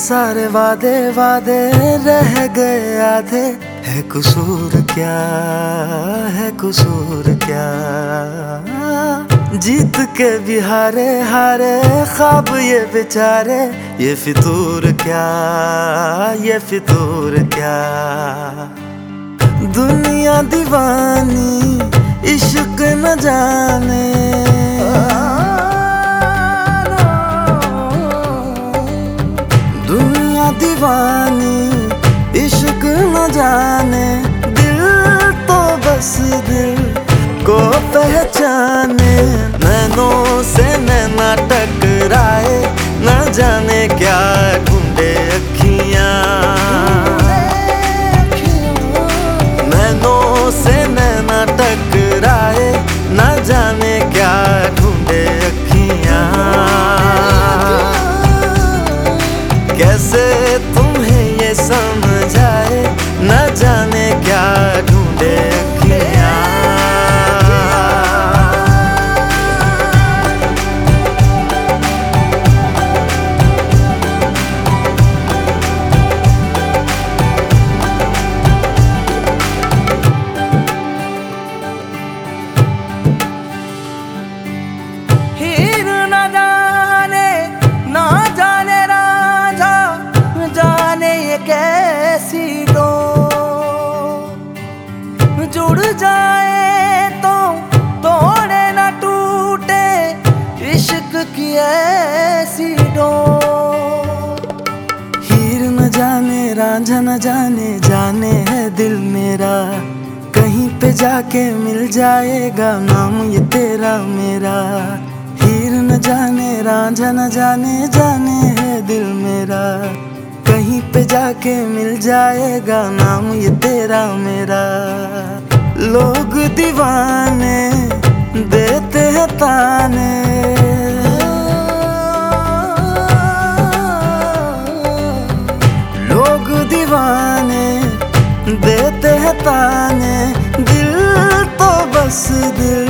सारे वादे वादे रह गए आधे। है कसूर क्या, है कसूर क्या, जीत के भी हारे हारे ख्वाब ये बेचारे। ये फितूर क्या, ये फितूर क्या, दुनिया दीवानी इश्क न जाने। दुनिया दीवानी इश्क न जाने, दिल तो बस दिल को पहचाने। नैनों से नैना टकराए, न जाने क्या ढूंढे अखियां। नैनों से नैना टकराए, न जाने क्या ढूंढे अखियां। कैसे तुम्हें ये समझाए, न जाने क्या ढूंढे अखियां। हीर न जाने, ना जाने राजा, जाने ये कैसी डोर। जुड़ जाए तो तोड़े न टूटे, इश्क की ऐसी डोर। हीर न जाने रांझा न जाने, जाने है दिल मेरा। कहीं पे जाके मिल जाएगा नाम ये तेरा मेरा। हीर न जाने रांझा न जाने, जाने है दिल मेरा। कहीं पे जाके मिल जाएगा नाम ये तेरा मेरा। लोग दीवाने देते हैं ताने, लोग दीवाने देते हैं ताने। दिल तो बस दिल